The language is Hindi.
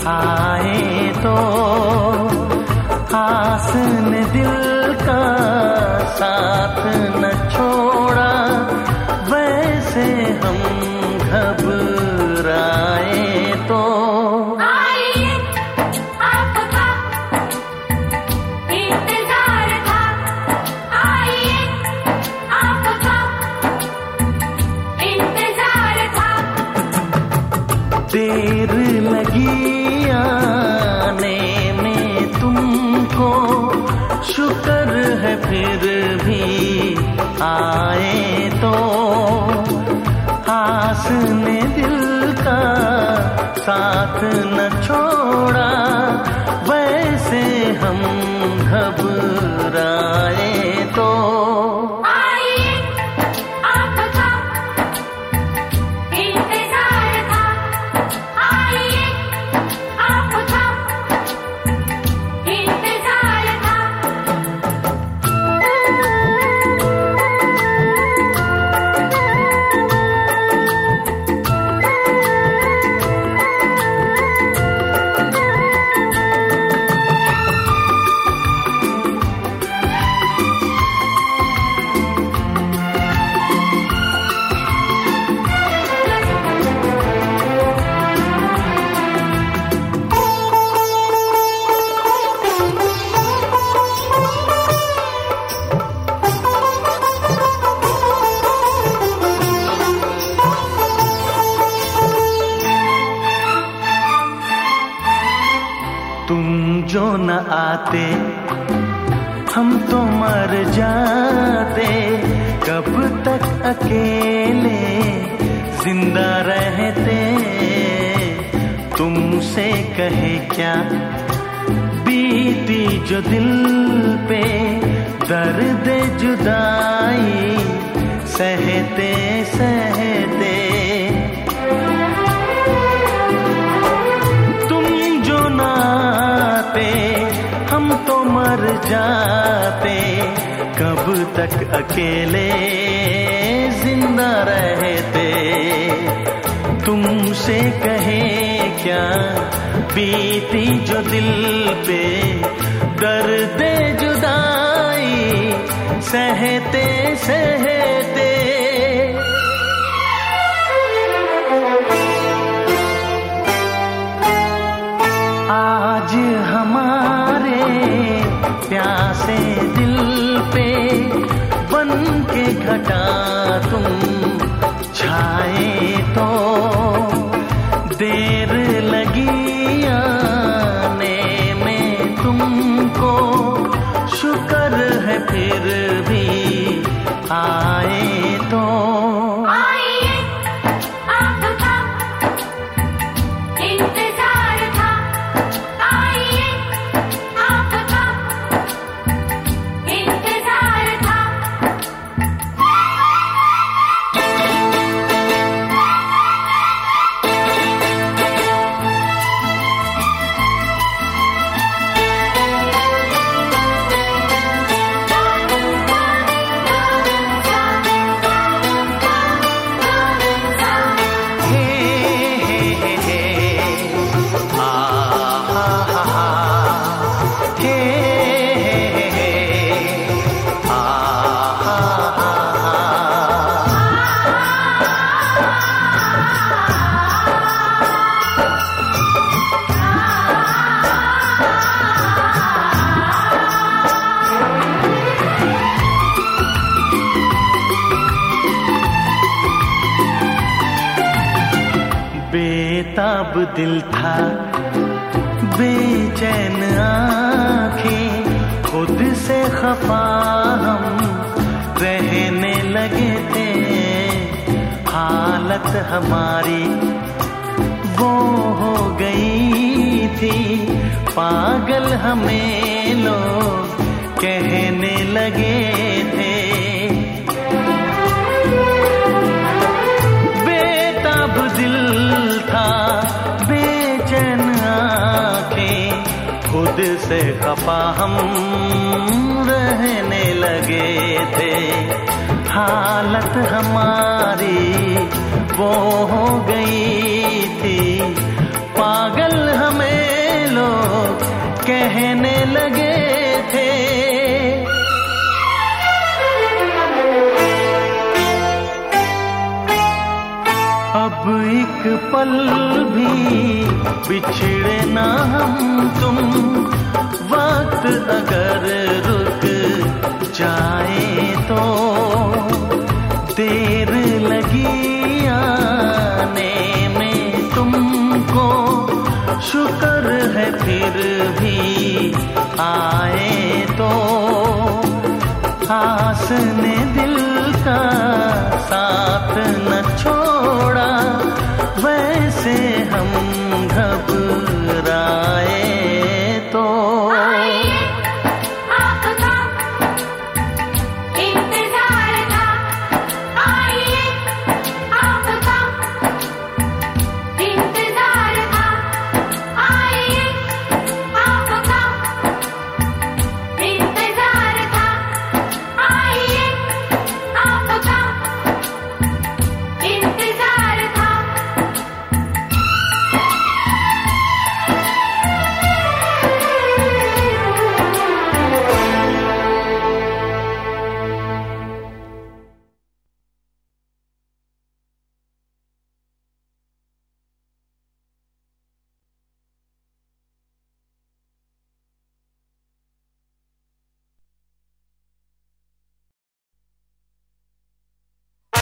आए तो आस ने दिल का साथ न छोड़ा, वैसे हम घबराए तो आइए आपका इंतजार था, आइए आपका इंतजार था। देर लगी आने में तुमको, शुक्र है फिर भी आए तो आस ने दिल का साथ न छोड़ा, वैसे हम घबराए तो आइए आपका इंतजार था, आइए आपका इंतजार था। तुम जो न आते हम तो मर जाते, कब तक अकेले जिंदा रहते। तुमसे कहे क्या बीती जो दिल पे, दर्द जुदाई सहते सहते। हम तो मर जाते, कब तक अकेले जिंदा रहते। तुमसे कहे क्या बीती जो दिल पे, दर्द जुदाई सहते सहते। आज हमारे प्यासे दिल पे बन के घटा तुम छाए तो, देर लगी आने में तुमको, शुक्र है फिर भी आए तो आइए आपका इंतजार था, आइए आपका इंतजार था। बेताब दिल था, बेचैन आँखें, खुद से खफा हम रहने लगे थे। हालत हमारी वो हो गई थी, पागल हमें लोग कहने लगे थे। बेताब दिल था, बेचैन आँखें, खुद से खफा हम रहने लगे थे। हालत हमारी वो हो गई थी, पागल हमें एक पल भी बिछड़े ना हम तुम, वक्त अगर रुक जाए तो देर लगी आने में तुमको, शुक्र है फिर भी आए तो। आस ने